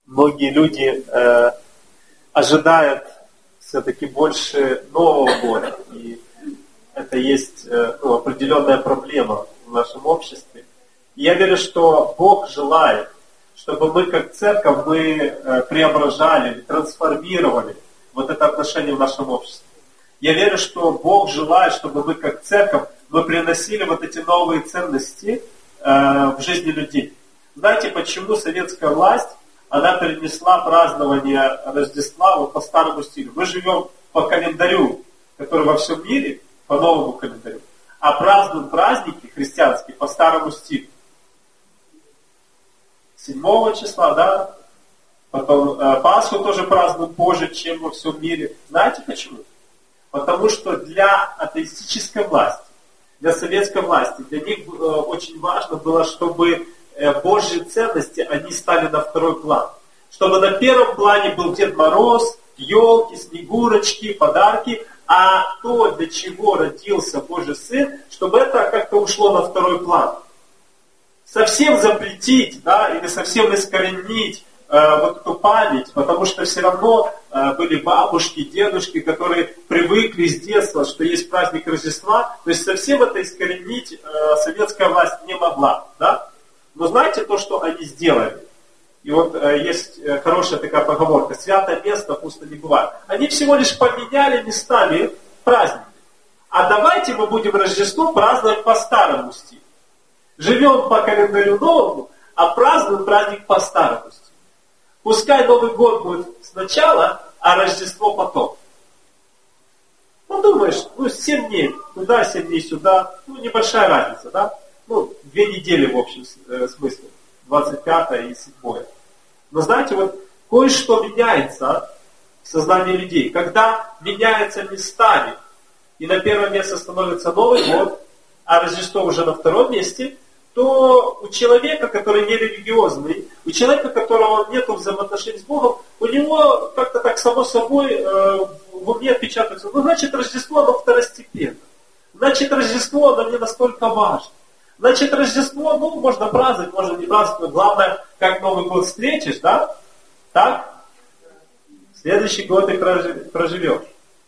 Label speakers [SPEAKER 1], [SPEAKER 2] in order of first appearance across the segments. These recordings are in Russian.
[SPEAKER 1] многие люди ожидают все-таки больше Нового года. И это есть определенная проблема в нашем обществе. И я верю, что Бог желает, чтобы мы как церковь преображали, трансформировали вот это отношение в нашем обществе. Я верю, что Бог желает, чтобы мы как церковь приносили вот эти новые ценности в жизни людей. Знаете, почему советская власть, она перенесла празднование Рождества по старому стилю? Мы живем по календарю, который во всем мире, по новому календарю, а празднуем праздники христианские по старому стилю. 7 числа, да? Потом Пасху тоже празднуем позже, чем во всем мире. Знаете почему? Потому что для атеистической власти, для советской власти, для них очень важно было, чтобы Божьи ценности, они стали на второй план. Чтобы на первом плане был Дед Мороз, елки, снегурочки, подарки, а то, для чего родился Божий Сын, чтобы это как-то ушло на второй план. Совсем запретить, да, или совсем искоренить вот эту память, потому что все равно были бабушки, дедушки, которые привыкли с детства, что есть праздник Рождества, то есть совсем это искоренить советская власть не могла, да? Но знаете то, что они сделали? И вот есть хорошая такая поговорка: святое место пусто не бывает. Они всего лишь поменяли местами праздники. А давайте мы будем Рождество праздновать по старому стилю. Живем по календарю новому, а празднуем праздник по старому стилю. Пускай Новый год будет сначала, а Рождество потом. Ну, думаешь, 7 дней туда, 7 дней сюда, небольшая разница, да? 2 недели в общем смысле, 25 и 7. Но знаете, вот кое-что меняется в сознании людей. Когда меняются местами, и на первое место становится Новый год, а Рождество уже на втором месте, то у человека, который не религиозный, у человека, у которого нет взаимоотношений с Богом, у него как-то так само собой в уме отпечатывается: значит, Рождество, оно второстепенно. Значит, Рождество, оно не настолько важно. Значит, Рождество, можно праздновать, можно не праздновать, но главное, как Новый год встретишь, да? Так? Следующий год ты проживешь.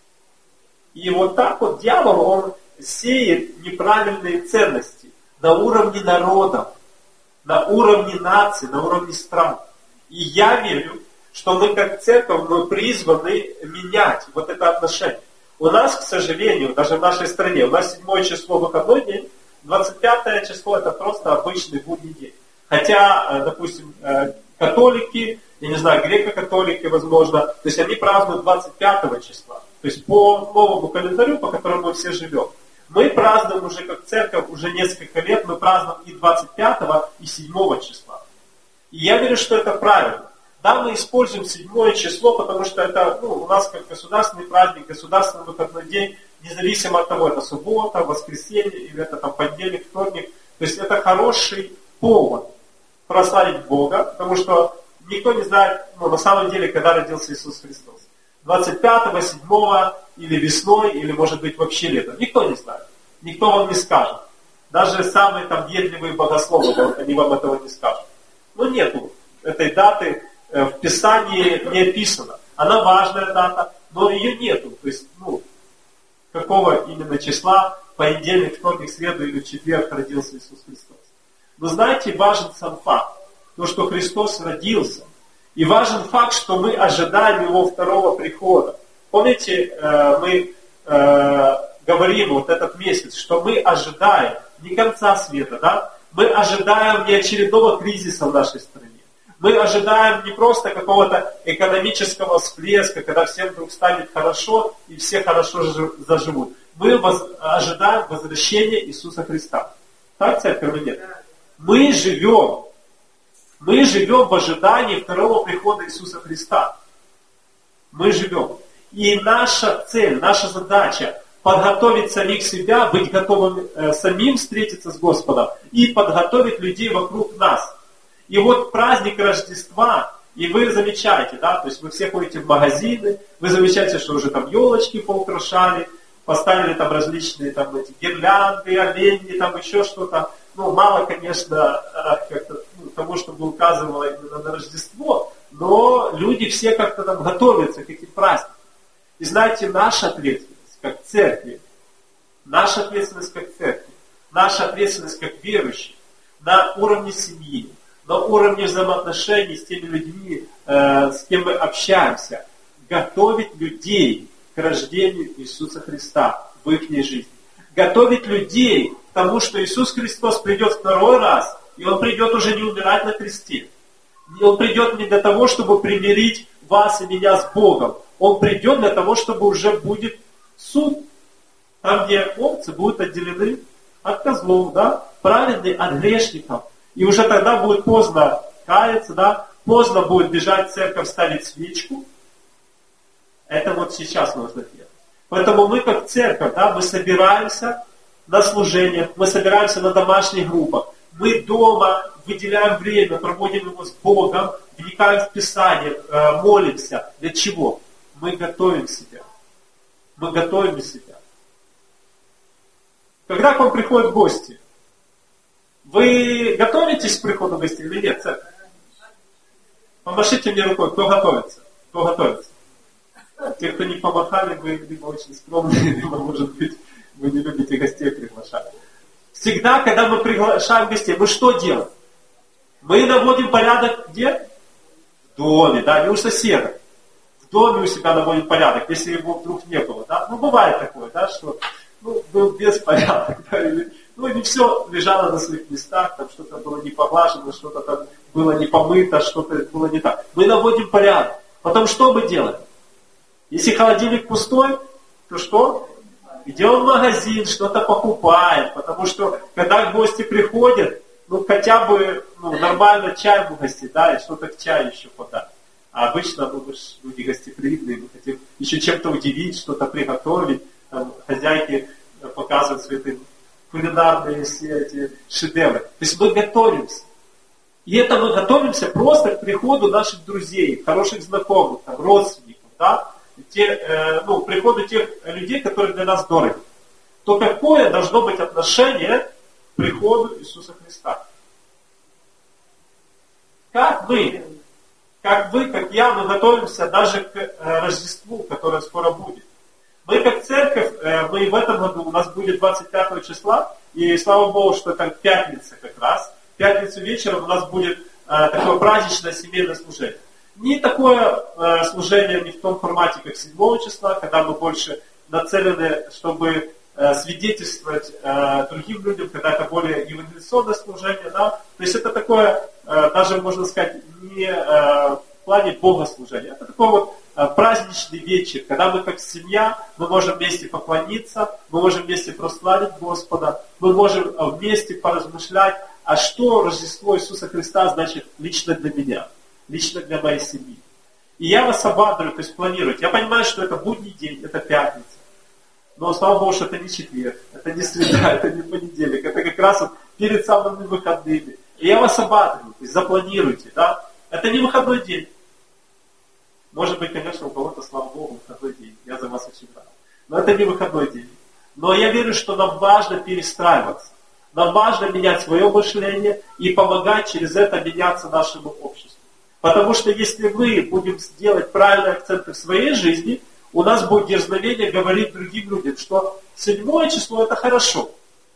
[SPEAKER 1] И вот так вот дьявол, он сеет неправильные ценности на уровне народов, на уровне наций, на уровне стран. И я верю, что мы как церковь, мы призваны менять вот это отношение. У нас, к сожалению, даже в нашей стране, у нас 7 число выходной день, 25 число это просто обычный будний день. Хотя, допустим, католики, я не знаю, греко-католики, возможно, то есть они празднуют 25 числа. То есть по новому календарю, по которому мы все живем. Мы празднуем уже как церковь уже несколько лет, мы празднуем и 25 и 7 числа. И я верю, что это правильно. Да, мы используем 7 число, потому что это у нас как государственный праздник, государственный выходной день, независимо от того, это суббота, воскресенье, или это понедельник, вторник. То есть это хороший повод прославить Бога, потому что никто не знает, на самом деле, когда родился Иисус Христос. 25, 7 или весной, или может быть вообще летом. Никто не знает. Никто вам не скажет. Даже самые въедливые богословы, они вам этого не скажут. Нету этой даты в Писании не описано. Она важная дата, но ее нету. То есть, какого именно числа, понедельник, вторник, среду или четверг родился Иисус Христос. Но знаете, важен сам факт, то, что Христос родился. И важен факт, что мы ожидаем Его второго прихода. Помните, мы говорим вот этот месяц, что мы ожидаем не конца света, да? Мы ожидаем не очередного кризиса в нашей стране. Мы ожидаем не просто какого-то экономического всплеска, когда всем вдруг станет хорошо и все хорошо заживут. Мы ожидаем возвращения Иисуса Христа. Так, церковь, или нет? Мы живем в ожидании второго прихода Иисуса Христа. Мы живем. И наша цель, наша задача подготовить самих себя, быть готовым самим встретиться с Господом и подготовить людей вокруг нас. И вот праздник Рождества, и вы замечаете, да, то есть вы все ходите в магазины, вы замечаете, что уже елочки поукрашали, поставили различные эти гирлянды, оленьи, еще что-то. Мало, конечно, как-то тому, чтобы указывало именно на Рождество, но люди все как-то там готовятся к этим праздникам. И знаете, наша ответственность как церкви, наша ответственность как церкви, наша ответственность как верующих на уровне семьи, на уровне взаимоотношений с теми людьми, с кем мы общаемся, готовить людей к рождению Иисуса Христа в их жизни. Готовить людей к тому, что Иисус Христос придет второй раз, и Он придет уже не умирать на кресте. И Он придет не для того, чтобы примирить вас и меня с Богом. Он придет для того, чтобы уже будет суд. Там, где овцы будут отделены от козлов, да? Праведные от грешников. И уже тогда будет поздно каяться, да? Поздно будет бежать в церковь, ставить свечку. Это вот сейчас нужно делать. Поэтому мы как церковь, да, мы собираемся на служениях, мы собираемся на домашних группах. Мы дома выделяем время, проводим его с Богом, вникаем в Писание, молимся. Для чего? Мы готовим себя. Мы готовим себя. Когда к вам приходят гости, вы готовитесь к приходу гостей или нет, церковь? Помашите мне рукой, кто готовится? Кто готовится? Те, кто не помахали, вы либо очень скромные, либо, может быть, вы не любите гостей приглашать. Всегда, когда мы приглашаем гостей, мы что делаем? Мы наводим порядок где? В доме, да, не у соседа. В доме у себя наводим порядок, если его вдруг не было, да. Ну, бывает такое, да, что был беспорядок, да, или, не все лежало на своих местах, там что-то было не поглажено, что-то там было не помыто, что-то было не так. Мы наводим порядок. Потом что мы делаем? Если холодильник пустой, то что? Идем в магазин, что-то покупаем, потому что, когда гости приходят, хотя бы нормально чай угостить, да, и что-то к чаю еще подать. А обычно мы же люди гостеприимные, мы хотим еще чем-то удивить, что-то приготовить. Там, хозяйки показывают свои кулинарные все эти шедевры. То есть мы готовимся. И это мы готовимся просто к приходу наших друзей, хороших знакомых, там, родственников, да, приходу тех людей, которые для нас дороги. То какое должно быть отношение к приходу Иисуса Христа? Как вы, как я, мы готовимся даже к Рождеству, которое скоро будет. Мы как церковь, мы в этом году, у нас будет 25 числа, и слава Богу, что это пятница как раз. В пятницу вечером у нас будет такое праздничное семейное служение. Не такое служение не в том формате, как 7 числа, когда мы больше нацелены, чтобы свидетельствовать другим людям, когда это более евангелизационное служение. Да? То есть это такое, даже можно сказать, не в плане богослужения. Это такой вот праздничный вечер, когда мы как семья, мы можем вместе поклониться, мы можем вместе прославить Господа, мы можем вместе поразмышлять, а что Рождество Иисуса Христа значит лично для меня, лично для моей семьи. И я вас ободряю, то есть планируйте. Я понимаю, что это будний день, это пятница. Но слава Богу, что это не четверг, это не среда, это не понедельник, это как раз вот перед самыми выходными. И я вас ободряю, то есть запланируйте, да. Это не выходной день. Может быть, конечно, у кого-то, слава Богу, выходной день. Я за вас очень рад. Но это не выходной день. Но я верю, что нам важно перестраиваться. Нам важно менять свое мышление и помогать через это меняться нашему обществу. Потому что если мы будем делать правильные акценты в своей жизни, у нас будет дерзновение говорить другим людям, что 7 число это хорошо,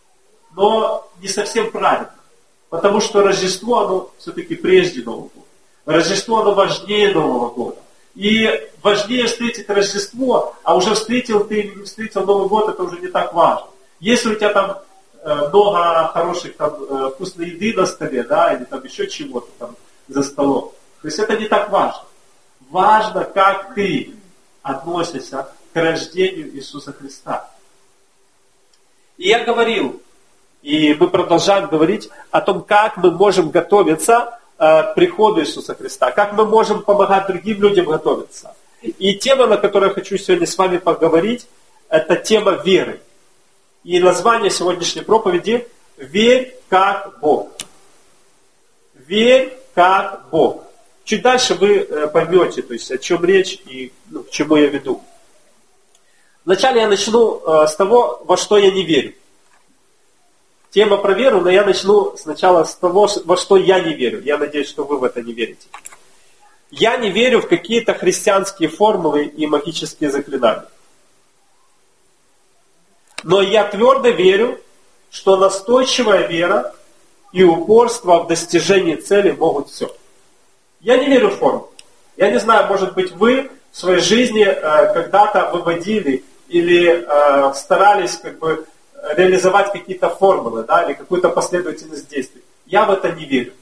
[SPEAKER 1] но не совсем правильно. Потому что Рождество, оно все-таки прежде Нового года. Рождество, оно важнее Нового года. И важнее встретить Рождество, а уже встретил ты или не встретил Новый год, это уже не так важно. Если у тебя там много хороших там, вкусной еды на столе, да, или там еще чего-то там за столом, то есть это не так важно. Важно, как ты относишься к рождению Иисуса Христа. И я говорил, и мы продолжаем говорить о том, как мы можем готовиться к приходу Иисуса Христа, как мы можем помогать другим людям готовиться. И тема, на которой я хочу сегодня с вами поговорить, это тема веры. И название сегодняшней проповеди «Верь как Бог». Верь как Бог. Чуть дальше вы поймете, то есть, о чем речь и к чему я веду. Вначале я начну с того, во что я не верю. Тема про веру, но я начну сначала с того, во что я не верю. Я надеюсь, что вы в это не верите. Я не верю в какие-то христианские формулы и магические заклинания. Но я твердо верю, что настойчивая вера и упорство в достижении цели могут все. Я не верю в формулы. Я не знаю, может быть, вы в своей жизни когда-то выводили или старались реализовать какие-то формулы, да, или какую-то последовательность действий. Я в это не верю.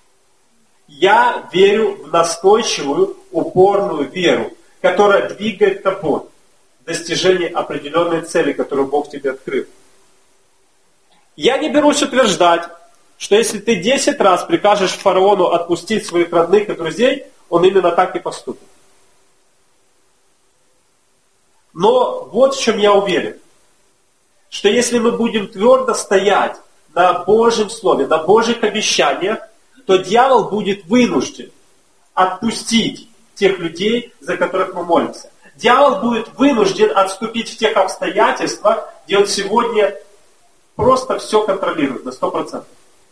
[SPEAKER 1] Я верю в настойчивую, упорную веру, которая двигает тобой в достижении определенной цели, которую Бог тебе открыл. Я не берусь утверждать, что если ты 10 раз прикажешь фараону отпустить своих родных и друзей, он именно так и поступит. Но вот в чем я уверен, что если мы будем твердо стоять на Божьем Слове, на Божьих обещаниях, то дьявол будет вынужден отпустить тех людей, за которых мы молимся. Дьявол будет вынужден отступить в тех обстоятельствах, где он сегодня просто все контролирует на 100%.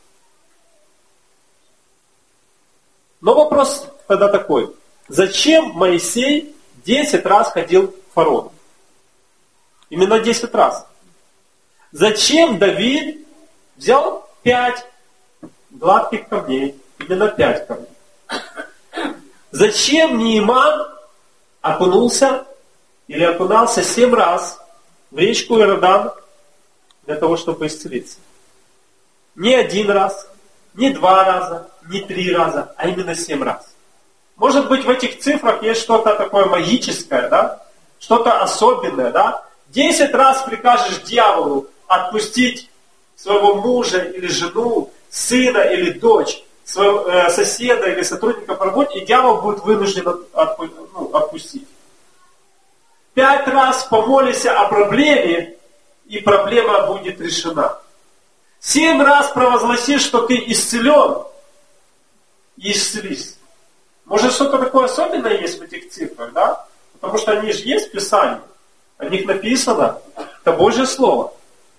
[SPEAKER 1] Но вопрос тогда такой. Зачем Моисей 10 раз ходил к фараону? Именно 10 раз. Зачем Давид взял 5 гладких камней? Именно 5 камней. Зачем Нееман окунулся или окунался 7 раз в речку Иордан для того, чтобы исцелиться? Не 1 раз, не 2 раза, не 3 раза, а именно 7 раз. Может быть, в этих цифрах есть что-то такое магическое, да? Что-то особенное, да? 10 раз прикажешь дьяволу отпустить своего мужа или жену, сына или дочь, своего соседа или сотрудника по работе, и дьявол будет вынужден отпустить. 5 раз помолися о проблеме, и проблема будет решена. 7 раз провозгласи, что ты исцелен, и исцелись. Может, что-то такое особенное есть в этих цифрах, да? Потому что они же есть в Писании. О них написано. Это Божье Слово.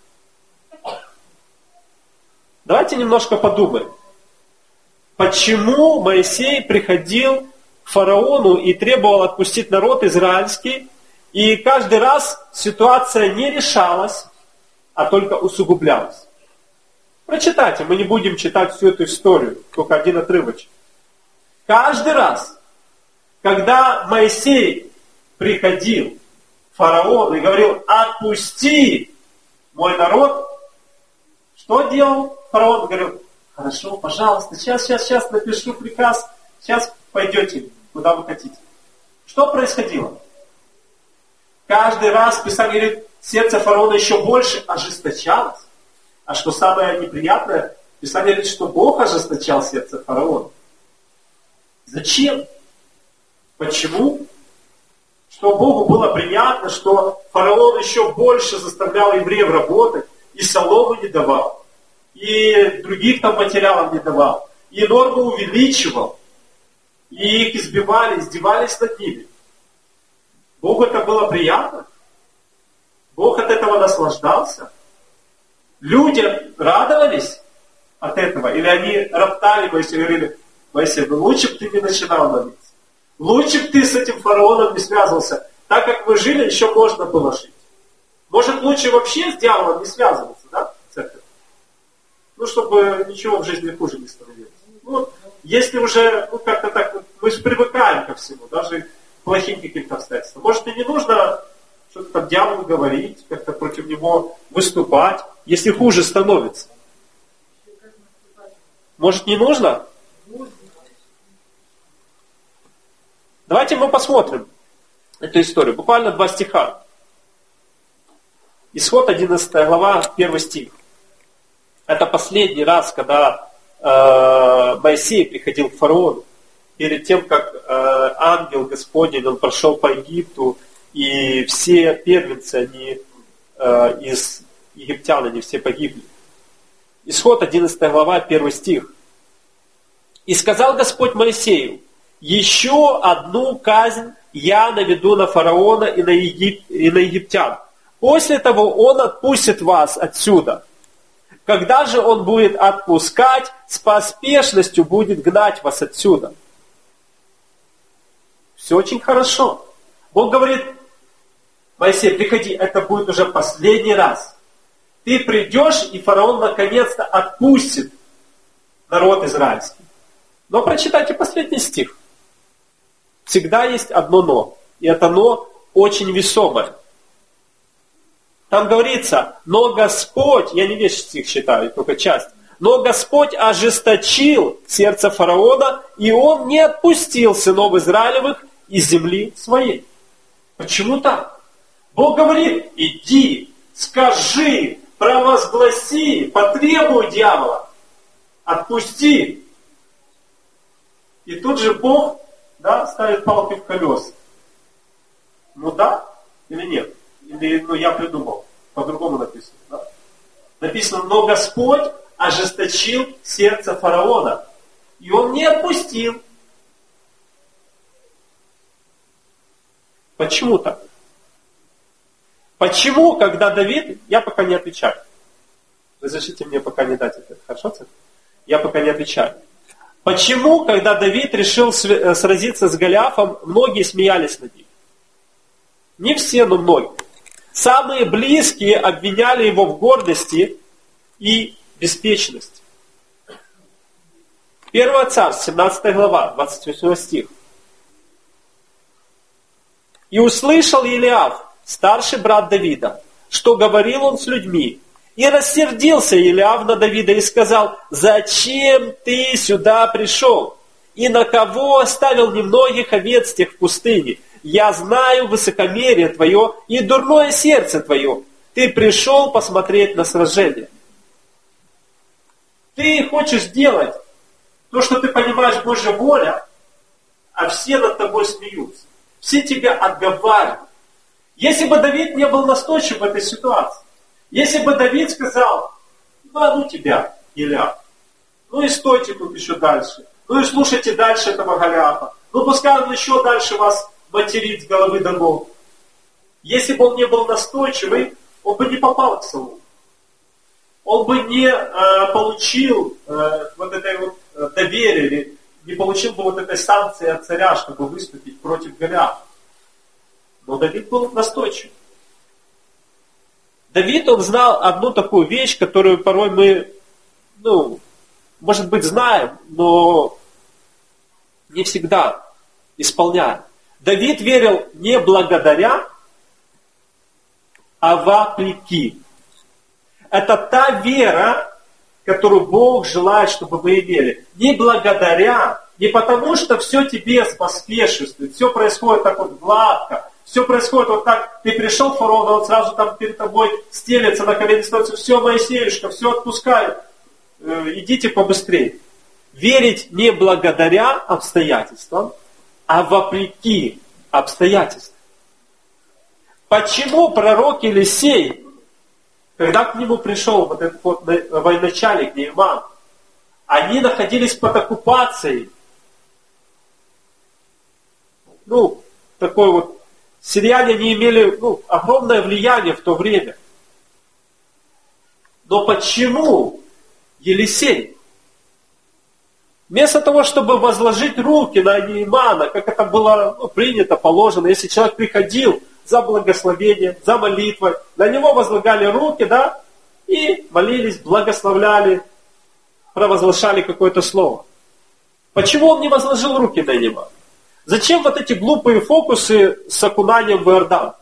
[SPEAKER 1] Давайте немножко подумаем. Почему Моисей приходил к фараону и требовал отпустить народ израильский, и каждый раз ситуация не решалась, а только усугублялась? Прочитайте, мы не будем читать всю эту историю, только один отрывочек. Каждый раз, когда Моисей приходил к фараону и говорил: отпусти мой народ, что делал фараон? Говорил: хорошо, пожалуйста, сейчас напишу приказ, сейчас пойдете, куда вы хотите. Что происходило? Каждый раз Писание говорит, сердце фараона еще больше ожесточалось. А что самое неприятное, Писание говорит, что Бог ожесточал сердце фараона. Зачем? Почему? Что Богу было приятно, что фараон еще больше заставлял евреев работать, и солому не давал, и других там материалов не давал, и норму увеличивал, и их избивали, издевались над ними. Богу это было приятно? Бог от этого наслаждался? Люди радовались от этого? Или они роптали Моисею и говорили: Моисей, ну лучше бы ты не начинал молиться. Лучше бы ты с этим фараоном не связывался. Так как мы жили, еще можно было жить. Может, лучше вообще с дьяволом не связываться, да, церковь? Ну, чтобы ничего в жизни хуже не становилось. Ну, если уже, как-то так, мы же привыкаем ко всему, даже к плохим каким-то обстоятельствам. Может, и не нужно что-то там дьяволу говорить, как-то против него выступать, если хуже становится. Может, не нужно? Давайте мы посмотрим эту историю. Буквально 2 стиха. Исход 11 глава, 1 стих. Это последний раз, когда Моисей приходил к фараону. Перед тем, как ангел Господень, он прошел по Египту, и все первенцы, они из египтян, они все погибли. Исход 11 глава, 1 стих. «И сказал Господь Моисею: еще одну казнь я наведу на фараона и на египтян. После того он отпустит вас отсюда. Когда же он будет отпускать, с поспешностью будет гнать вас отсюда. Все очень хорошо. Бог говорит: Моисей, приходи, это будет уже последний раз. Ты придешь, и фараон наконец-то отпустит народ израильский. Но прочитайте последний стих. Всегда есть одно «но». И это «но» очень весомое. Там говорится: но Господь, я не весь стих читаю, только часть. Но Господь ожесточил сердце фараона, и он не отпустил сынов Израилевых из земли своей. Почему так? Бог говорит: иди, скажи, провозгласи, потребуй дьявола, отпусти. И тут же Бог, да, ставит палки в колеса. Ну да или нет? Или я придумал, по-другому написано. Да? Написано: но Господь ожесточил сердце фараона, и он не отпустил. Почему так? Почему, когда Давид, я пока не отвечаю. Разрешите мне пока не дать это, хорошо, царь? Я пока не отвечаю. Почему, когда Давид решил сразиться с Голиафом, многие смеялись над ним? Не все, но многие. Самые близкие обвиняли его в гордости и беспечности. 1 Царств, 17 глава, 28 стих. «И услышал Елиаф, старший брат Давида, что говорил он с людьми. И рассердился Елиаф на Давида и сказал: зачем ты сюда пришел? И на кого оставил немногих овец тех в пустыне? Я знаю высокомерие твое и дурное сердце твое. Ты пришел посмотреть на сражение». Ты хочешь делать то, что ты понимаешь Божья воля, а все над тобой смеются. Все тебя отговаривают. Если бы Давид не был настойчив в этой ситуации, если бы Давид сказал: ну тебя, Елиаф, ну и стойте тут еще дальше, ну и слушайте дальше этого Голиафа, ну пускай он еще дальше вас материт с головы до ног. Если бы он не был настойчивый, он бы не попал к Саулу. Он бы не получил вот этой вот доверия, или не получил бы вот этой санкции от царя, чтобы выступить против Голиафа. Но Давид был настойчив. Давид, он знал одну такую вещь, которую порой мы, может быть, знаем, но не всегда исполняем. Давид верил не благодаря, а вопреки. Это та вера, которую Бог желает, чтобы мы имели. Не благодаря, не потому, что все тебе поспешествует, все происходит так вот гладко, все происходит вот так, ты пришел к фараону, он сразу там перед тобой стелется на колени, становится: все, Моисеюшка, все отпускаю, идите побыстрее. Верить не благодаря обстоятельствам, а вопреки обстоятельствам. Почему пророк Елисей, когда к нему пришел вот этот вот военачальник Нееман, они находились под оккупацией, такой вот, сирияне не имели огромное влияние в то время. Но почему Елисей, вместо того, чтобы возложить руки на Неемана, как это было принято, положено, если человек приходил за благословение, за молитвой, на него возлагали руки, да, и молились, благословляли, провозглашали какое-то слово. Почему он не возложил руки на Неемана? Зачем вот эти глупые фокусы с окунанием в Иордан?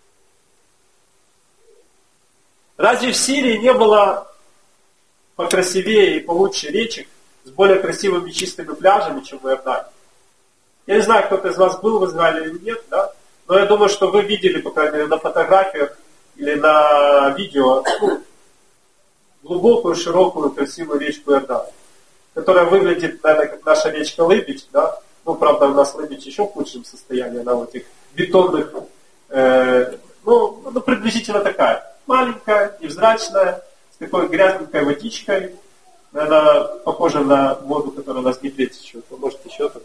[SPEAKER 1] Разве в Сирии не было покрасивее и получше речек с более красивыми чистыми пляжами, чем в Иордане? Я не знаю, кто-то из вас был в Израиле или нет, да? Но я думаю, что вы видели, по крайней мере, на фотографиях или на видео глубокую, широкую, красивую речку Иордан, которая выглядит, наверное, как наша речка Лыбедь, да? Правда, у нас Лыбедь еще в худшем состоянии, она в этих бетонных, приблизительно такая, маленькая, невзрачная, с такой грязненькой водичкой, наверное, похожа на воду, которая у нас в Днепре течет, может еще так.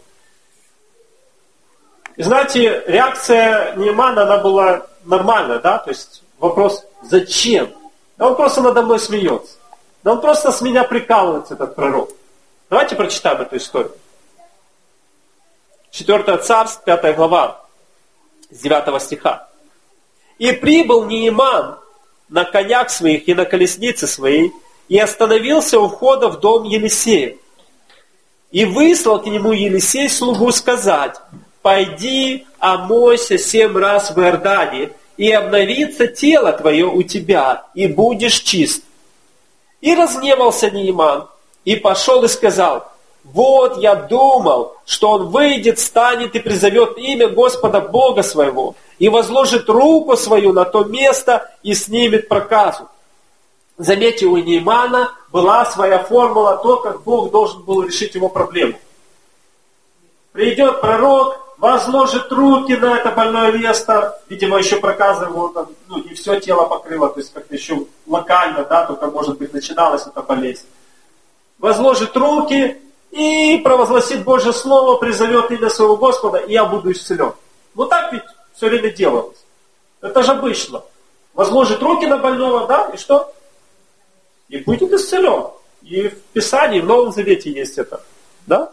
[SPEAKER 1] И знаете, реакция Неемана, она была нормальная, да, то есть вопрос: зачем? Да он просто надо мной смеется. Да он просто с меня прикалывается, этот пророк. Давайте прочитаем эту историю.
[SPEAKER 2] 4 Царств, 5 глава, с 9 стиха. «И прибыл Нееман на конях своих и на колеснице своей, и остановился у входа в дом Елисея. И выслал к нему Елисей слугу сказать: пойди, омойся 7 раз в Иордане, и обновится тело твое у тебя, и будешь чист. И разгневался Нееман, и пошел и сказал: вот я думал, что он выйдет, станет и призовет имя Господа Бога своего, и возложит руку свою на то место и снимет проказу». Заметьте, у Неемана была своя формула, то, как Бог должен был решить его проблему. Придет пророк, возложит руки на это больное место, видимо, еще проказа его там, не все тело покрыло, то есть как-то еще локально, только, может быть, начиналась эта болезнь. Возложит руки и провозгласит Божье Слово, призовет имя своего Господа, и я буду исцелен. Вот так ведь все время делалось. Это же обычно. Возложит руки на больного, и что? И будет исцелен. И в Писании, в Новом Завете есть это. Да?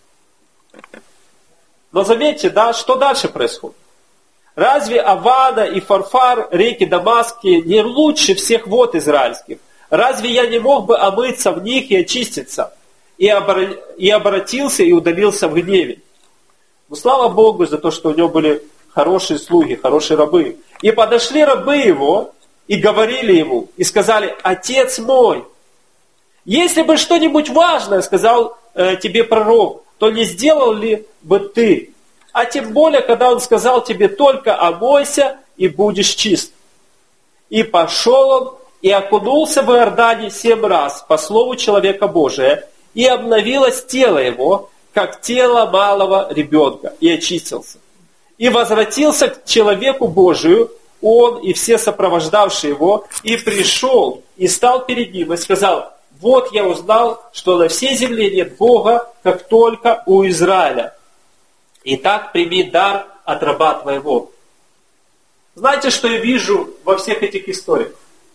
[SPEAKER 2] Но заметьте, что дальше происходит? Разве Авана и Фарфар, реки Дамасские, не лучше всех вод израильских? Разве я не мог бы омыться в них и очиститься? И обратился и удалился в гневе. Но слава Богу за то, что у него были хорошие слуги, хорошие рабы. И подошли рабы его, и говорили ему, и сказали: отец мой, если бы что-нибудь важное сказал тебе пророк, то не сделал ли бы ты? А тем более, когда он сказал тебе только: омойся и будешь чист. И пошел он, и окунулся в Иордане 7 раз, по слову человека Божия, и обновилось тело его, как тело малого ребенка, и очистился. И возвратился к человеку Божию, он и все сопровождавшие его, и пришел, и стал перед ним, и сказал: вот я узнал, что на всей земле нет Бога, как только у Израиля. Итак, прими дар от раба твоего. Знаете, что я вижу во всех этих историях?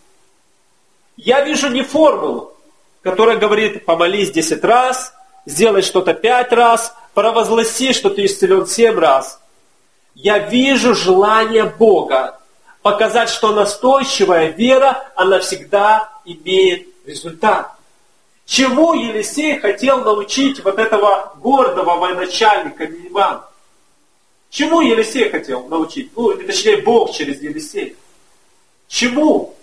[SPEAKER 2] Я вижу не формулу, которая говорит: помолись 10 раз, сделай что-то 5 раз, провозгласи, что ты исцелен 7 раз. Я вижу желание Бога показать, что настойчивая вера, она всегда имеет результат. Чему Елисей хотел научить вот этого гордого военачальника Неемана? Чему Елисей хотел научить? Или точнее Бог через Елисея. Чему?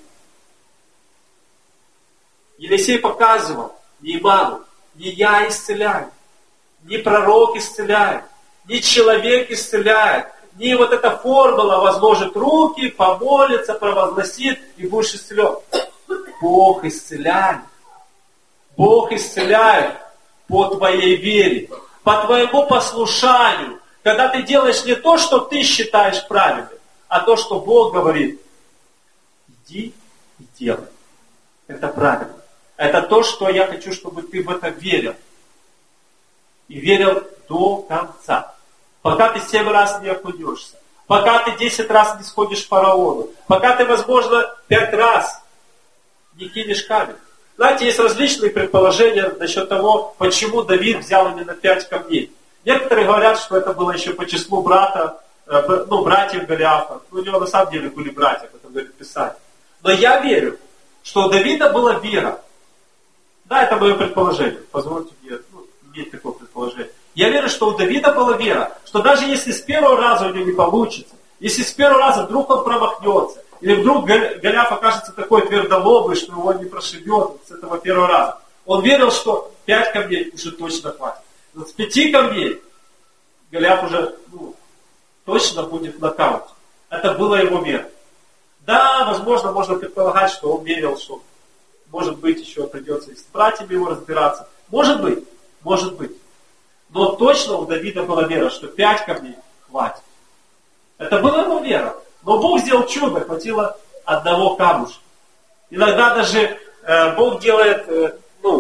[SPEAKER 2] Елисей показывал Нееману: не я исцеляю, не пророк исцеляет, не человек исцеляет, не вот эта формула возложит руки, помолится, провозгласит и будешь исцелен. Бог исцеляет. Бог исцеляет по твоей вере, по твоему послушанию. Когда ты делаешь не то, что ты считаешь правильным, а то, что Бог говорит: иди и делай. Это правильно. Это то, что я хочу, чтобы ты в это верил. И верил до конца. Пока ты 7 раз не окунешься. Пока ты 10 раз не сходишь к фараону. Пока ты, возможно, 5 раз не кинешь камень. Знаете, есть различные предположения насчет того, почему Давид взял именно 5 камней. Некоторые говорят, что это было еще по числу братьев Голиафа. У него на самом деле были братья, об этом говорит Писание. Но я верю, что у Давида была вера. Да, это мое предположение. Позвольте мне иметь такое предположение. Я верю, что у Давида была вера, что даже если с первого раза у него не получится, если с первого раза вдруг он промахнется, или вдруг Голиаф окажется такой твердолобый, что его не прошибет с этого первого раза, он верил, что 5 камней уже точно хватит. Но с 5 камней Голиаф уже точно будет в нокауте. Это была его вера. Да, возможно, можно предполагать, что он верил, что может быть еще придется и с братьями его разбираться. Может быть. Но точно у Давида была вера, что 5 камней хватит. Это была его вера. Но Бог сделал чудо, хватило одного камушка. Иногда даже Бог делает,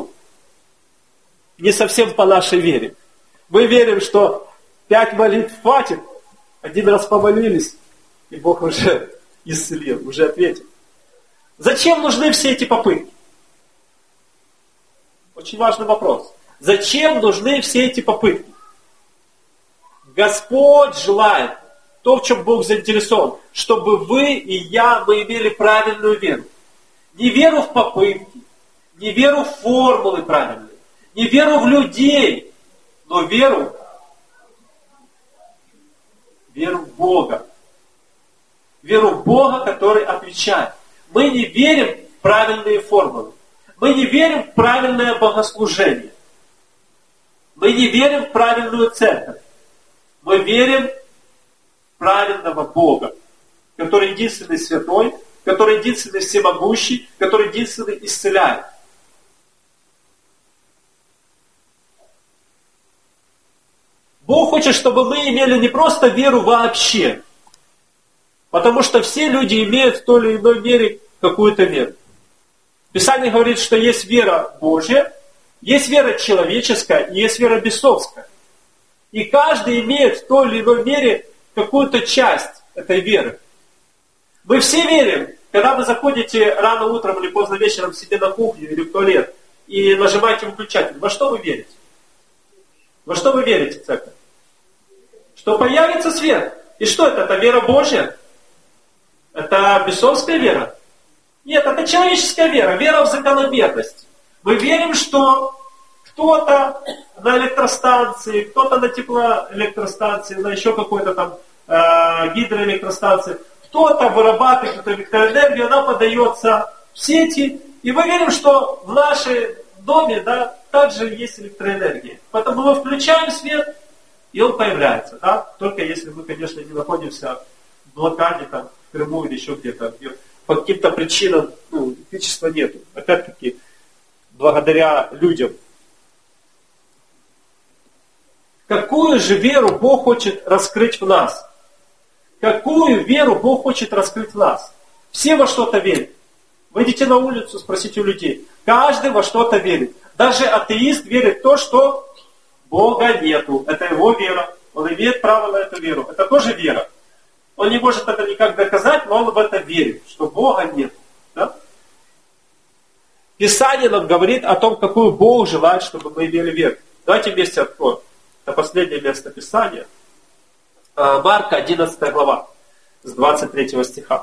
[SPEAKER 2] не совсем по нашей вере. Мы верим, что 5 молитв хватит, 1 раз помолились, и Бог уже исцелил, уже ответил. Зачем нужны все эти попытки? Очень важный вопрос. Зачем нужны все эти попытки? Господь желает, то, в чем Бог заинтересован, чтобы вы и я, мы имели правильную веру. Не веру в попытки, не веру в формулы правильные, не веру в людей, но веру в Бога. Веру в Бога, который отвечает. Мы не верим в правильные формулы. Мы не верим в правильное богослужение. Мы не верим в правильную церковь. Мы верим в правильного Бога, который единственный святой, который единственный всемогущий, который единственный исцеляет. Бог хочет, чтобы мы имели не просто веру вообще, потому что все люди имеют в той или иной мере какую-то веру. Писание говорит, что есть вера Божья, есть вера человеческая и есть вера бесовская. И каждый имеет в той или иной мере какую-то часть этой веры. Мы все верим, когда вы заходите рано утром или поздно вечером себе на кухню или в туалет и нажимаете выключатель. Во что вы верите? Во что вы верите, церковь? Что появится свет. И что это? Это вера Божья? Это бесовская вера? Нет, это человеческая вера. Вера в закономерность. Мы верим, что кто-то на электростанции, кто-то на теплоэлектростанции, на еще какой-то там гидроэлектростанции, кто-то вырабатывает эту электроэнергию, она подается в сети. И мы верим, что в нашем доме, да, также есть электроэнергия. Поэтому мы включаем свет, и он появляется. Да? Только если мы, конечно, не находимся в блокаде, там, в Крыму или еще где-то, где по каким-то причинам электричества нету. Опять-таки, благодаря людям. Какую же веру Бог хочет раскрыть в нас? Какую веру Бог хочет раскрыть в нас? Все во что-то верят. Выйдите на улицу, спросите у людей. Каждый во что-то верит. Даже атеист верит в то, что Бога нету. Это его вера. Он имеет право на эту веру. Это тоже вера. Он не может это никак доказать, но он в это верит, что Бога нету. Да? Писание нам говорит о том, какую Бог желает, чтобы мы имели веру. Давайте вместе откроем. Это последнее место Писания. Марка, 11 глава, с 23 стиха.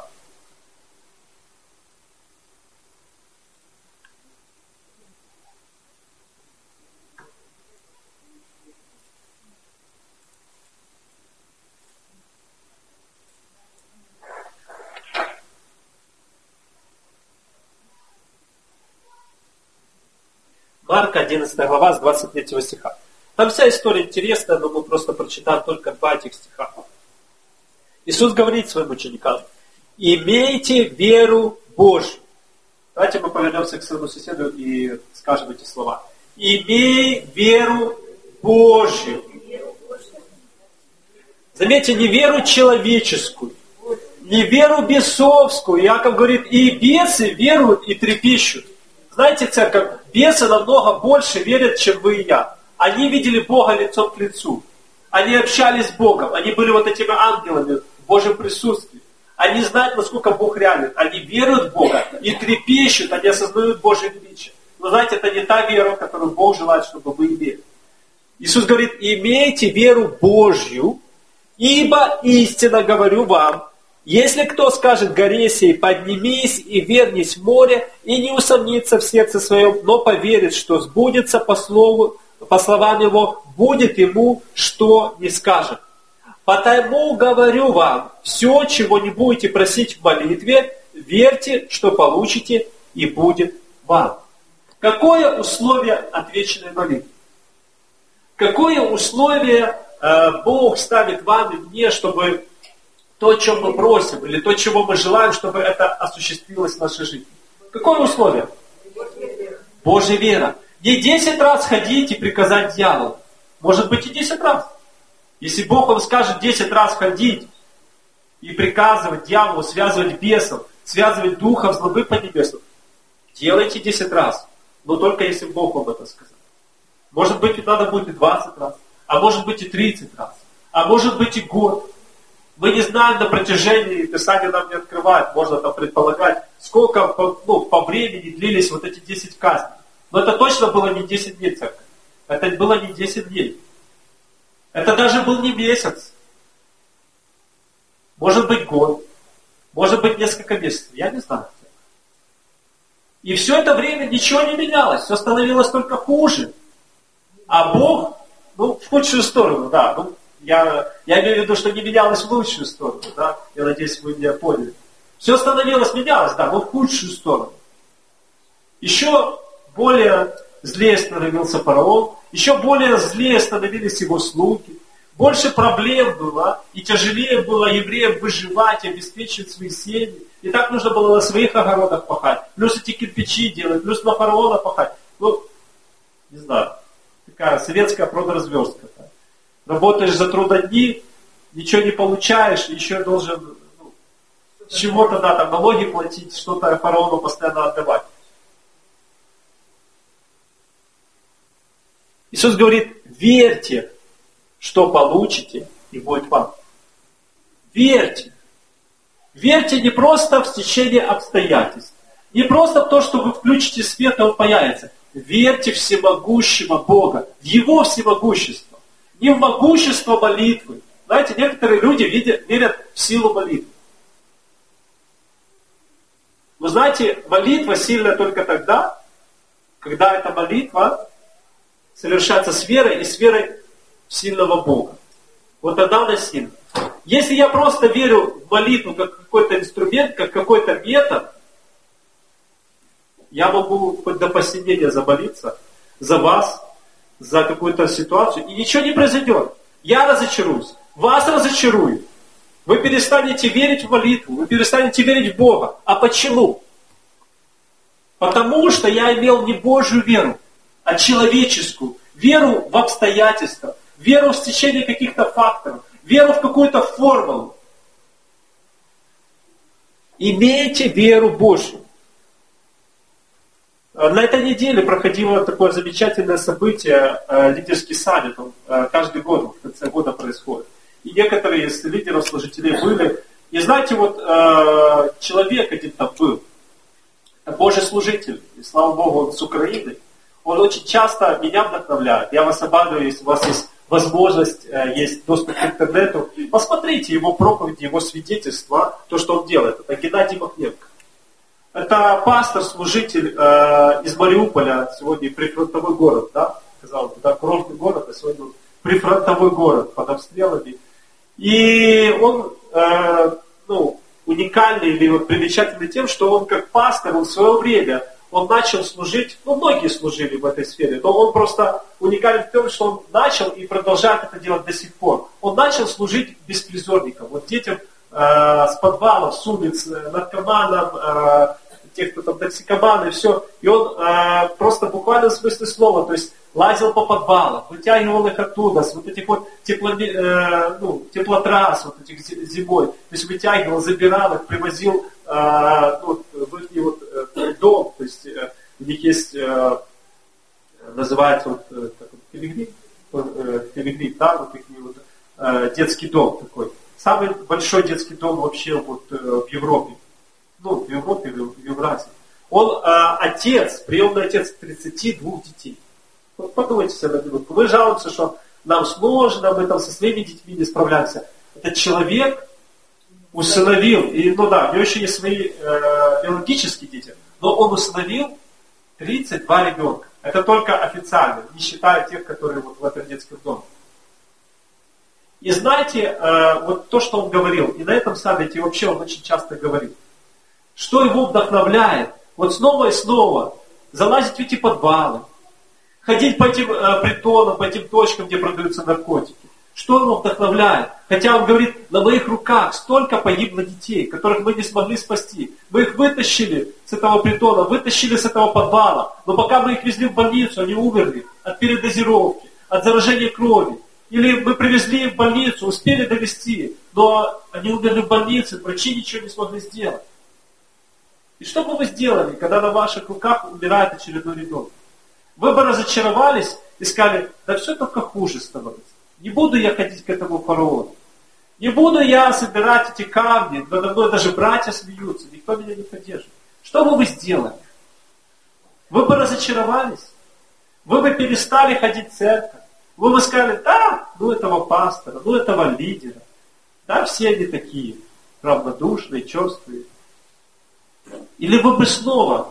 [SPEAKER 2] Марка, 11 глава, с 23 стиха. Там вся история интересная, но мы просто прочитаем только 2 этих стиха. Иисус говорит своим ученикам: имейте веру Божью. Давайте мы повернемся к своему соседу и скажем эти слова. Имей веру Божью. Заметьте, не веру человеческую, не веру бесовскую. Иаков говорит, и бесы веруют и трепещут. Знаете, церковь, бесы намного больше верят, чем вы и я. Они видели Бога лицом к лицу. Они общались с Богом. Они были вот этими ангелами в Божьем присутствии. Они знают, насколько Бог реален. Они веруют в Бога и трепещут. Они осознают Божье величие. Но знаете, это не та вера, которую Бог желает, чтобы вы имели. Иисус говорит, имейте веру Божью, ибо истинно говорю вам, если кто скажет горе сей, поднимись и вернись в море, и не усомнится в сердце своем, но поверит, что сбудется по словам его, будет ему, что не скажет. Потому говорю вам, все, чего не будете просить в молитве, верьте, что получите, и будет вам. Какое условие отвеченной молитвы? Какое условие Бог ставит вам и мне, чтобы то, о чем мы просим, или то, чего мы желаем, чтобы это осуществилось в нашей жизни? Какое условие? Божья вера. Не 10 раз ходить и приказать дьяволу. Может быть и 10 раз. Если Бог вам скажет 10 раз ходить и приказывать дьяволу, связывать бесов, связывать духов злобы по небесам, делайте 10 раз. Но только если Бог вам это сказал. Может быть, надо будет и 20 раз. А может быть и 30 раз. А может быть и год. Мы не знаем на протяжении, Писание нам не открывает, можно там предполагать, сколько по времени длились вот эти 10 казней. Но это точно было не 10 дней, церковь. Это было не 10 дней. Это даже был не месяц. Может быть год. Может быть несколько месяцев. Я не знаю. И все это время ничего не менялось. Все становилось только хуже. А Бог, в худшую сторону, да. Я имею в виду, что не менялось в лучшую сторону, да. Я надеюсь, вы меня поняли. Все менялось, да, но в худшую сторону. Еще более злее становился фараон, еще более злее становились его слуги. Больше проблем было, и тяжелее было евреям выживать, обеспечивать свои семьи. И так нужно было на своих огородах пахать, плюс эти кирпичи делать, плюс на фараона пахать. Не знаю, такая советская продразверстка. Работаешь за трудодни, ничего не получаешь, еще должен с чего-то, да, там налоги платить, что-то фараону постоянно отдавать. Иисус говорит, верьте, что получите, и будет вам. Верьте. Верьте не просто в стечение обстоятельств, не просто в то, что вы включите свет, и он появится. Верьте в всемогущего Бога, в Его всемогущество, не в могущество молитвы. Знаете, некоторые люди верят в силу молитвы. Вы знаете, молитва сильна только тогда, когда эта молитва совершается с верой и с верой в сильного Бога. Вот тогда она сильна. Если я просто верю в молитву как какой-то инструмент, как какой-то метод, я могу хоть до посинения замолиться за вас, за какую-то ситуацию, и ничего не произойдет. Я разочаруюсь, вас разочарую. Вы перестанете верить в молитву, вы перестанете верить в Бога. А почему? Потому что я имел не Божью веру, а человеческую. Веру в обстоятельства, веру в стечение каких-то факторов, веру в какую-то формулу. Имейте веру Божью. На этой неделе проходило такое замечательное событие, лидерский саммит. Он каждый год, в конце года происходит. И некоторые из лидеров, служителей были. И знаете, человек один там был, Божий служитель, и слава Богу, он с Украины. Он очень часто меня вдохновляет. Я вас обрадую, если у вас есть возможность, есть доступ к интернету. Посмотрите его проповеди, его свидетельства, то, что он делает. Это Геннадий Махненко. Это пастор, служитель из Мариуполя, сегодня прифронтовой город, да? Казалось бы, да, курортный город, а сегодня прифронтовой город под обстрелами. И он уникальный или примечательный тем, что он как пастор, он в свое время, он начал служить, многие служили в этой сфере, но он просто уникален в том, что он начал и продолжает это делать до сих пор. Он начал служить беспризорникам, детям с подвалов, с улиц, наркоманам, тех, кто там токсикоманы, и все. И он просто буквально в смысле слова, то есть лазил по подвалам, вытягивал их оттуда, с этих теплотрасс, этих зимой, то есть вытягивал, забирал их, привозил в их дом, то есть у них есть, называется пилигрим, да, детский дом такой. Самый большой детский дом вообще в Европе. В Европе, в Евразии. Он отец, приемный отец 32 детей. Подумайте себе на минутку. Мы жалуемся, что нам сложно, мы там со своими детьми не справляемся. Этот человек усыновил, и, у него еще есть свои биологические дети, но он усыновил 32 ребенка. Это только официально, не считая тех, которые в этом детском доме. И знаете, то, что он говорил, и на этом саммите вообще он очень часто говорил, что его вдохновляет, снова и снова залазить в эти подвалы, ходить по этим притонам, по этим точкам, где продаются наркотики. Что его вдохновляет? Хотя он говорит, на моих руках столько погибло детей, которых мы не смогли спасти. Мы их вытащили с этого притона, вытащили с этого подвала, но пока мы их везли в больницу, они умерли от передозировки, от заражения крови. Или мы привезли их в больницу, успели довезти, но они умерли в больнице, врачи ничего не смогли сделать. И что бы вы сделали, когда на ваших руках умирает очередной ребенок? Вы бы разочаровались и сказали, да все только хуже становится. Не буду я ходить к этому фараону. Не буду я собирать эти камни, надо мной даже братья смеются, никто меня не поддержит. Что бы вы сделали? Вы бы разочаровались? Вы бы перестали ходить в церковь? Вы бы сказали, да, ну этого пастора, ну этого лидера. Да, все они такие, равнодушные, черствые. Или вы бы снова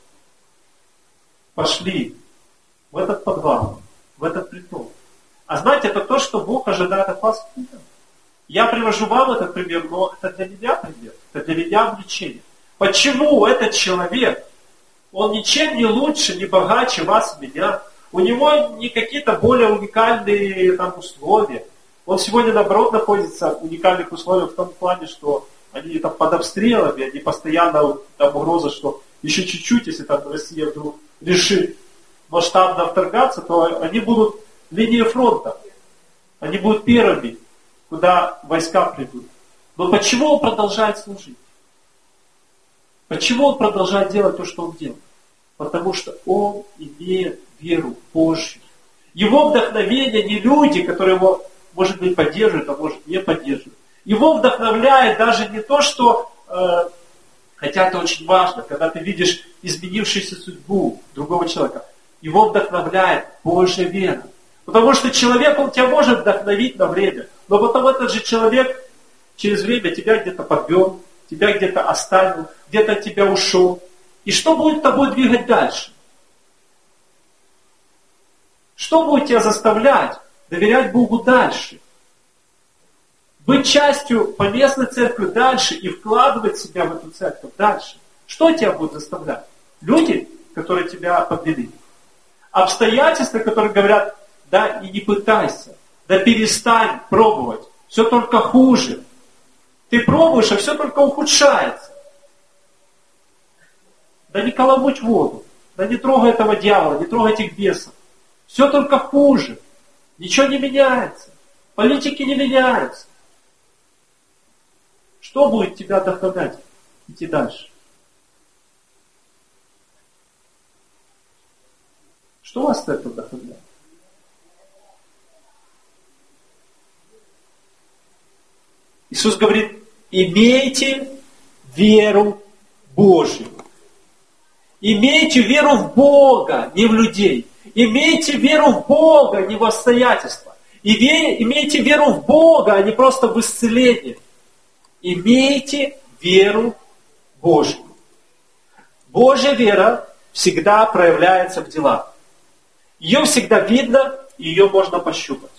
[SPEAKER 2] пошли в этот подвал, в этот притон. А знаете, это то, что Бог ожидает от вас. Я привожу вам этот пример, но это для меня пример, это для меня обличение. Почему этот человек, он ничем не лучше, не богаче вас, меня, у него не какие-то более уникальные там условия. Он сегодня, наоборот, находится в уникальных условиях в том плане, что они там под обстрелами, они постоянно, там угроза, что еще чуть-чуть, если там Россия вдруг решит масштабно вторгаться, то они будут в линии фронта. Они будут первыми, куда войска придут. Но почему он продолжает служить? Почему он продолжает делать то, что он делает? Потому что он имеет веру Божью. Его вдохновение не люди, которые его, может быть, поддерживают, а может не поддерживают. Его вдохновляет даже не то, что, хотя это очень важно, когда ты видишь изменившуюся судьбу другого человека, его вдохновляет Божья вера. Потому что человек, он тебя может вдохновить на время, но потом этот же человек через время тебя где-то подвел, тебя где-то оставил, где-то от тебя ушел. И что будет тобой двигать дальше? Что будет тебя заставлять доверять Богу дальше? Быть частью поместной церкви дальше и вкладывать себя в эту церковь дальше. Что тебя будет заставлять? Люди, которые тебя подвели. Обстоятельства, которые говорят, да и не пытайся, да перестань пробовать, все только хуже. Ты пробуешь, а все только ухудшается. Да не колобудь воду, да не трогай этого дьявола, не трогай этих бесов. Все только хуже. Ничего не меняется. Политики не меняются. Что будет тебя вдохновлять идти дальше? Что вас это вдохновляет? Иисус говорит, имейте веру Божью. Имейте веру в Бога, не в людей. Имейте веру в Бога, не в обстоятельства. Имейте веру в Бога, а не просто в исцеление. Имейте веру Божью. Божья вера всегда проявляется в делах. Ее всегда видно, и ее можно пощупать.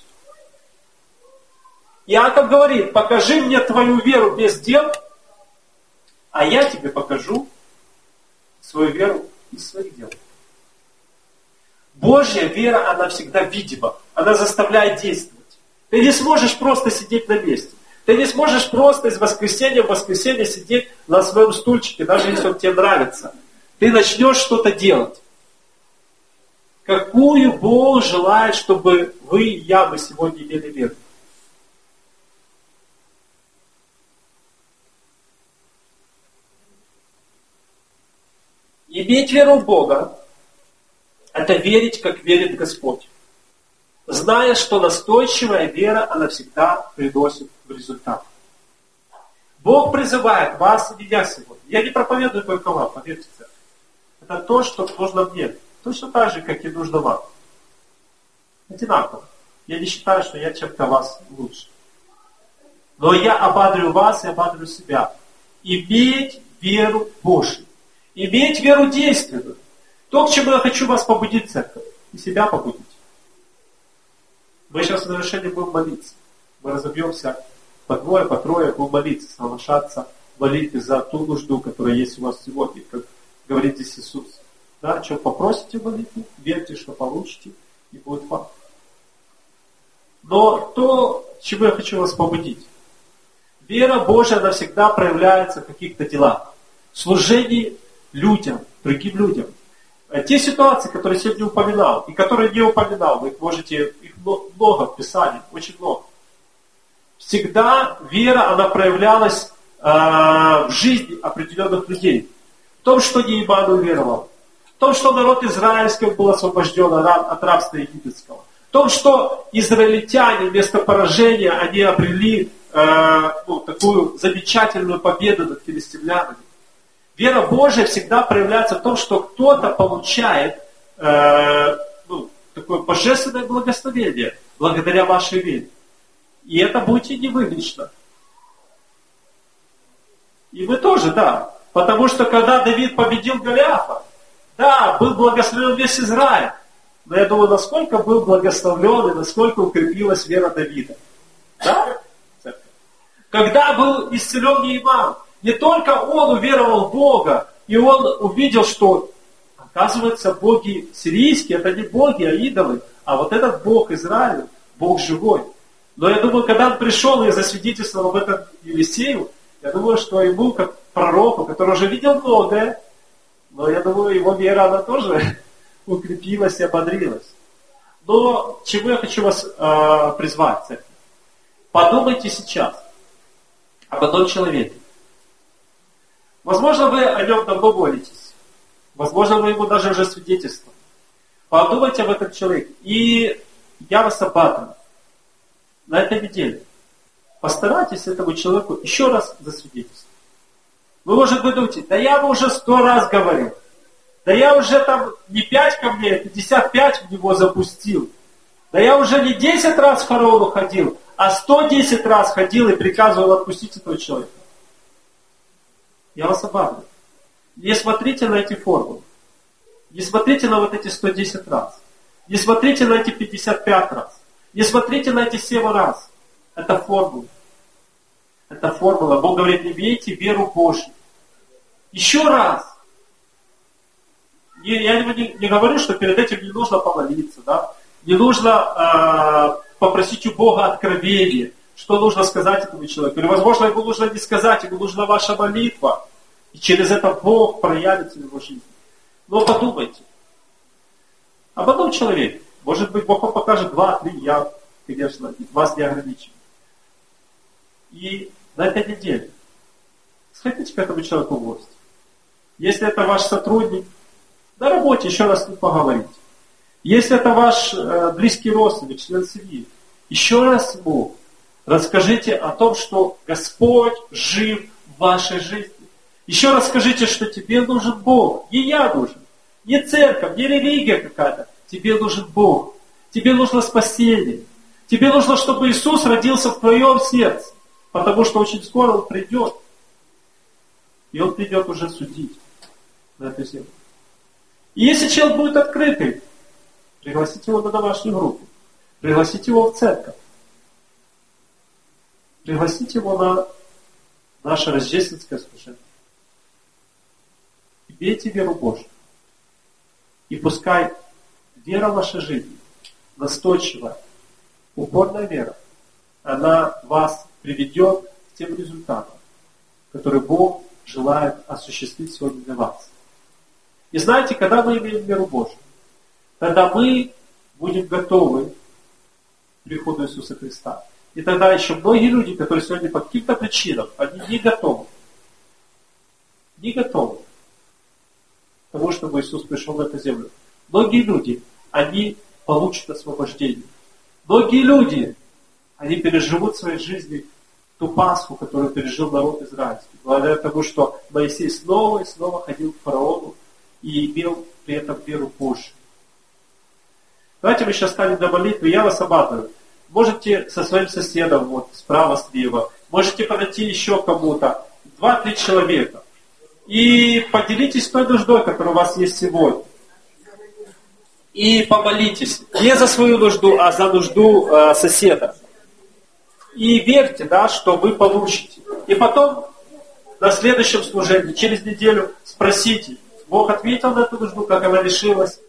[SPEAKER 2] Иаков говорит, покажи мне твою веру без дел, а я тебе покажу свою веру из своих дел. Божья вера, она всегда видима, она заставляет действовать. Ты не сможешь просто сидеть на месте. Ты не сможешь просто из воскресенья в воскресенье сидеть на своем стульчике, даже если он тебе нравится. Ты начнешь что-то делать. Какую Бог желает, чтобы вы и я бы сегодня имели веру? Иметь веру в Бога – это верить, как верит Господь. Зная, что настойчивая вера, она всегда приносит результат. Бог призывает вас и меня сегодня. Я не проповедую только вам, поверьте. Это то, что нужно мне. Точно так же, как и нужно вам. Одинаково. Я не считаю, что я чем-то вас лучше. Но я ободрю вас и ободрю себя. Иметь веру Божью. Иметь веру действенную. То, к чему я хочу вас побудить, церковь. И себя побудить. Мы сейчас в завершении будем молиться. Мы разобьемся по двое, по трое, будем молиться, соглашаться, молитесь за ту нужду, которая есть у вас сегодня, как говорит здесь Иисус. Да, что попросите в молитве, верьте, что получите, и будет вам. Но то, чему я хочу вас побудить. Вера Божья, она всегда проявляется в каких-то делах. В служении людям, другим людям. Те ситуации, которые я сегодня упоминал, и которые не упоминал, вы можете, их много в Писании, очень много. Всегда вера, она проявлялась в жизни определенных людей. В том, что Неиман уверовал. В том, что народ израильский был освобожден от рабства египетского. В том, что израильтяне вместо поражения, они обрели такую замечательную победу над филистимлянами. Вера Божия всегда проявляется в том, что кто-то получает такую такое божественное благословение благодаря вашей вере. И это будете не вы лично. И вы тоже, да. Потому что когда Давид победил Голиафа, да, был благословен весь Израиль. Но я думаю, насколько был благословлен и насколько укрепилась вера Давида. Да? Когда был исцелен Нейман, не только он уверовал в Бога, и он увидел, что, оказывается, боги сирийские, это не боги, а идолы, а вот этот Бог Израиля, Бог живой. Но я думаю, когда он пришел и засвидетельствовал об этом Елисею, я думаю, что ему, как пророку, который уже видел многое, но я думаю, его вера, она тоже укрепилась и ободрилась. Но к чему я хочу вас призвать, церковь? Подумайте сейчас об одном человеке. Возможно, вы о нем давно молитесь. Возможно, вы ему даже уже свидетельствовали. Подумайте об этом человеке. И я вас обрадую. На этой неделе постарайтесь этому человеку еще раз засвидетельствовать. Вы, может быть, думаете, да я бы уже 100 раз говорил. Да я уже там не 5 камней, а 55 в него запустил. Да я уже не 10 раз к фараону ходил, а 110 раз ходил и приказывал отпустить этого человека. Я вас обрадую. Не смотрите на эти формулы. Не смотрите на вот эти 110 раз. Не смотрите на эти 55 раз. Не смотрите на эти 7 раз. Это формула. Это формула. Бог говорит, имейте веру Божью. Еще раз. Я не говорю, что перед этим не нужно помолиться. Да? Не нужно попросить у Бога откровения, что нужно сказать этому человеку. Или, возможно, ему нужно не сказать, ему нужна ваша молитва. И через это Бог проявится в его жизни. Но подумайте. Об одном человеке. Может быть, Бог вам покажет 2-3, я, конечно, вас не ограничиваю. И на этой неделе сходите к этому человеку в гости. Если это ваш сотрудник, на работе еще раз с ним поговорите. Если это ваш близкий родственник, член семьи, еще раз ему расскажите о том, что Господь жив в вашей жизни. Еще раз скажите, что тебе нужен Бог, не я нужен, не церковь, не религия какая-то. Тебе нужен Бог, тебе нужно спасение. Тебе нужно, чтобы Иисус родился в твоем сердце, потому что очень скоро Он придет. И Он придет уже судить на эту землю. И если человек будет открытый, пригласите его на домашнюю группу, пригласите его в церковь, пригласите его на наше рождественское служение. Имейте веру Божью. И пускай вера в вашей жизни, настойчивая, упорная вера, она вас приведет к тем результатам, которые Бог желает осуществить сегодня для вас. И знаете, когда мы имеем веру Божью, тогда мы будем готовы к приходу Иисуса Христа. И тогда еще многие люди, которые сегодня по каким-то причинам, они не готовы. Не готовы к тому, чтобы Иисус пришел на эту землю. Многие люди, они получат освобождение. Многие люди, они переживут в своей жизни ту Пасху, которую пережил народ израильский. Благодаря тому, что Моисей снова и снова ходил к фараону и имел при этом веру Божью. Давайте мы сейчас станем на молитву, я вас обрадую. Можете со своим соседом, вот, справа, слева, можете подойти еще кому-то, 2-3 человека. И поделитесь той нуждой, которая у вас есть сегодня. И помолитесь не за свою нужду, а за нужду соседа. И верьте, да, что вы получите. И потом на следующем служении, через неделю, спросите, Бог ответил на эту нужду, как она решилась,